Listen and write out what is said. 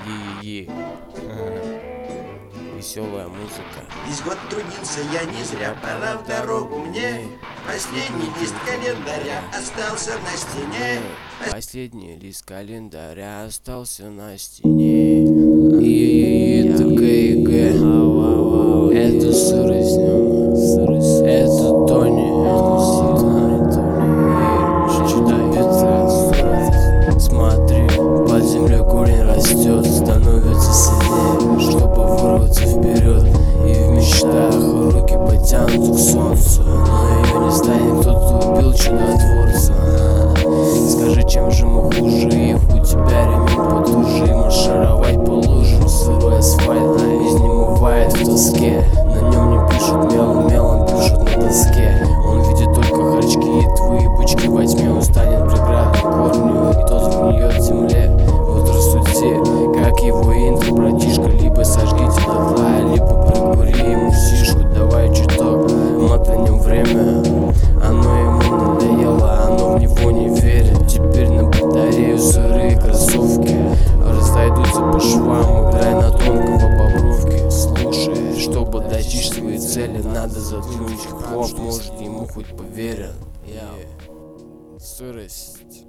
Е-е-е. Веселая музыка. Весь год трудился я не зря, пора в дорогу мне. Последний лист календаря остался на стене. Последний лист календаря остался на стене. И это КГ. Это сырость, это Тони. Смотри, под землей корень растет, становится сильнее, чтобы вырваться вперед. И в мечтах руки потянутся к солнцу, но ее не станет тот, кто убил чудотворца. Скажи, чем же мы хуже их? У тебя ремень потуже, маршировать по лужам. Сырой асфальт на весь не бывает в тоске. На нем не пишут мелом, мелом пишут на доске. Он видит только хорчки и твои бычки во тьме. Он станет преградой корню, и тот гниет в земле. Вот рассудите, как его интро, братишка. Либо сожгите дотла, либо прикури ему сишку. Давай чуток мотанем время. Оно ему надоело, оно в него не верит. Теперь на батарею сырые кроссовки разойдутся по швам, играй на тонкого по бровке. Слушай, чтобы достичь своей цели, надо заткнуть хлоп. Может, ему хоть поверят. Сырость.